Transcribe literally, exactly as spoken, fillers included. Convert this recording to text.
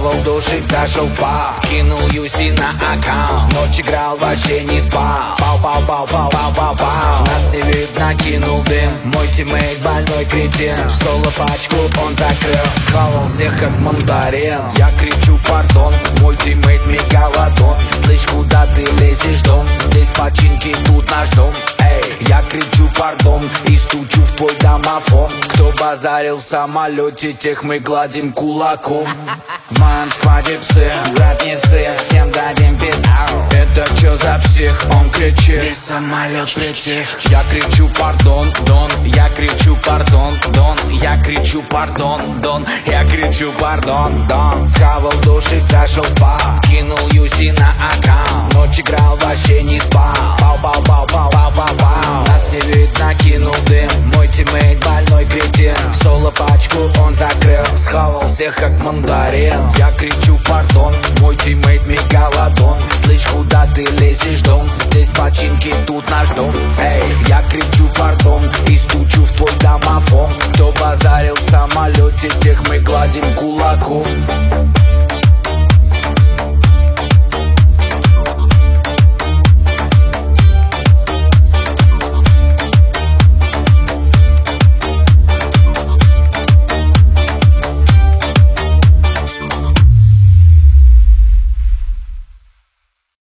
Схавал душик, зашел в паб, кинул Юси на аккаунт. Ночь играл, вообще не спал. Пау, пау, пау, пау, пау, пау, пау. Нас не видно, кинул дым. Мой тиммейт больной кретин. В соло пачку он закрыл. Схавал всех как мандарин. Я кричу пардон, мой тиммейт мегалодон. Слышь, куда ты лезешь, дом? Здесь починки, тут наш дом. Эй, я кричу пардон и стучу в твой домофон. Кто базарил в самолете, тех мы гладим кулаком. В моем скваде псы, брат не сын, всем дадим пизду. Это чё за псих? Он кричит, весь самолет притих. Я кричу пардон, дон, я кричу пардон, дон. Я кричу пардон, дон, я кричу пардон, дон. Схавал душик, зашел в паб, кинул Юси на аккаунт. Ночь играл, вообще не спал. Пау, пау, пау, пау, пау, пау, пау. Нас не видно, кинул дым. Мой тиммейт больной кретин. В соло пачку он закрыл. Схавал всех как мандарин. Я кричу пардон, мой тиммейт мегалодон. Слышь, куда ты лезешь, дом? Здесь починки, тут наш дом. Эй, я кричу пардон и стучу в твой домофон.